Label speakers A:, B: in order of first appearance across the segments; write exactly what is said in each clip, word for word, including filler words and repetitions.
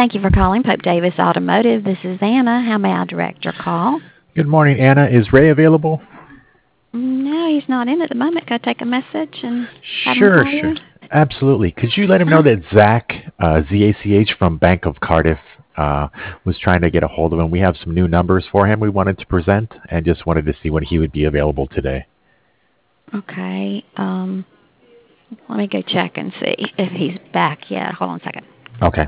A: Thank you for calling Pope Davis Automotive. This is Anna. How may I direct your call?
B: Good morning, Anna. Is Ray available?
A: No, he's not in at the moment. Can I take a message and have him
B: Sure,
A: call
B: sure.
A: you?
B: Absolutely. Could you let him know
A: Uh,
B: that Zach, uh, Z A C H from Bank of Cardiff, uh, was trying to get a hold of him? We have some new numbers for him we wanted to present and just wanted to see when he would be available today.
A: okay. Um, let me go check and see if he's back yet. Hold on a second.
B: Okay.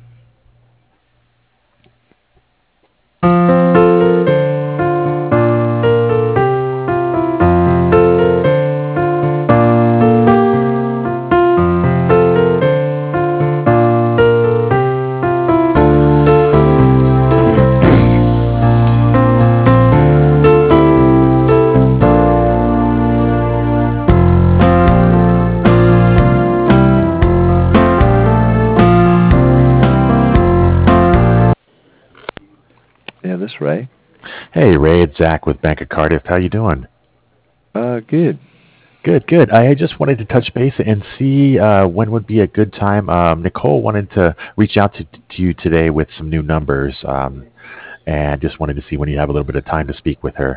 C: Yeah, this Ray.
B: Hey, Ray, it's Zach with Bank of Cardiff. How you doing?
C: Uh, good.
B: Good, good. I just wanted to touch base and see uh, when would be a good time. Um, Nicole wanted to reach out to, to you today with some new numbers, um, and just wanted to see when you have a little bit of time to speak with her.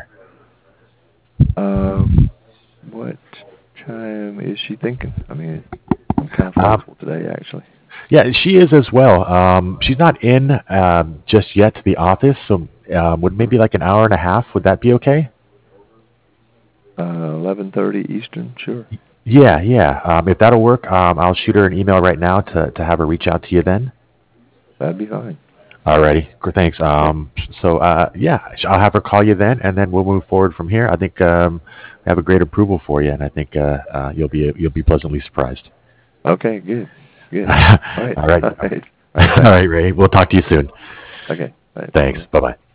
C: Um, what time is she thinking? I mean, I'm kind of
B: Um,
C: flexible today, actually.
B: yeah, she is as well. Um, she's not in um, just yet to the office, so um, would maybe like an hour and a half. Would that be okay?
C: Uh, eleven thirty Eastern, sure.
B: Yeah, yeah. Um, if that'll work, um, I'll shoot her an email right now to, to have her reach out to you then.
C: That'd be fine.
B: Alrighty, good, thanks. Um, so uh, yeah, I'll have her call you then, and then we'll move forward from here. I think um, we have a great approval for you, and I think uh, uh, you'll be you'll be pleasantly surprised.
C: Okay, good, good. All right,
B: All right,
C: all right,
B: all right, Ray. We'll talk to you soon.
C: okay. All right.
B: Thanks. Bye bye.